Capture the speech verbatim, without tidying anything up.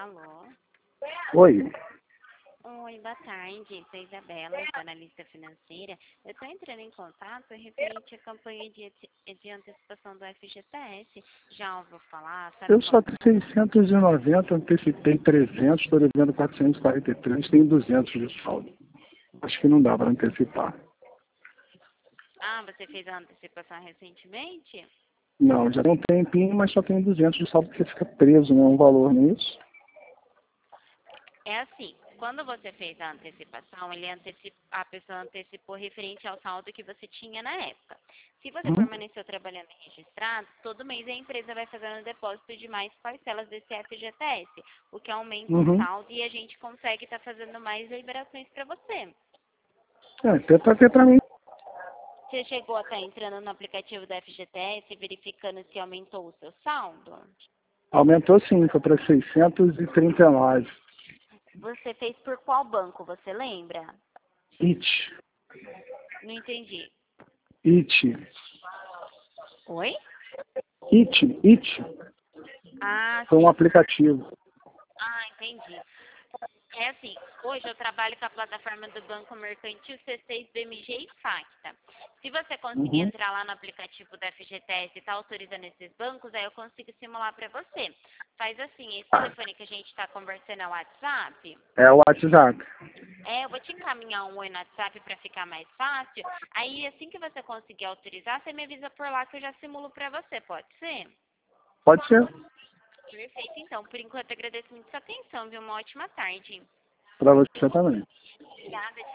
Alô? Oi. Oi, boa tarde. Sou a Isabela, sou analista financeira. Eu estou entrando em contato referente à campanha de, de antecipação do F G T S. Já ouviu falar? Sabe Eu só como... tenho seiscentos e noventa, antecipei trezentos, estou devendo quatrocentos e quarenta e três, tenho duzentos de saldo. Acho que não dá para antecipar. Ah, você fez a antecipação recentemente? Não, já tem um tempinho, mas só tenho duzentos de saldo porque fica preso, né? Um valor, não é isso? É assim, quando você fez a antecipação, ele antecip... a pessoa antecipou referente ao saldo que você tinha na época. Se você Uhum. permaneceu trabalhando e registrado, todo mês a empresa vai fazendo depósito de mais parcelas desse F G T S, o que aumenta o Uhum. saldo e a gente consegue estar fazendo mais liberações para você. É, tenta ver para mim. Você chegou a estar entrando no aplicativo da F G T S, verificando se aumentou o seu saldo? Aumentou sim, foi para seiscentos e trinta e nove. Você fez por qual banco, você lembra? I T. Não entendi. I T. Oi? I T. I T. Ah, Foi um sim. aplicativo. Ah, entendi. É assim, hoje eu trabalho com a plataforma do Banco Mercantil C seis B M G e Facta. Se você conseguir Uhum. entrar lá no aplicativo da F G T S e está autorizando esses bancos, aí eu consigo simular para você. Faz assim, esse telefone que a gente está conversando é o WhatsApp. É o WhatsApp. É, eu vou te encaminhar um oi no WhatsApp para ficar mais fácil. Aí, assim que você conseguir autorizar, você me avisa por lá que eu já simulo para você, pode ser? Pode ser. Perfeito, então. Por enquanto, agradeço muito sua atenção, viu? Uma ótima tarde. Para você também. Obrigada,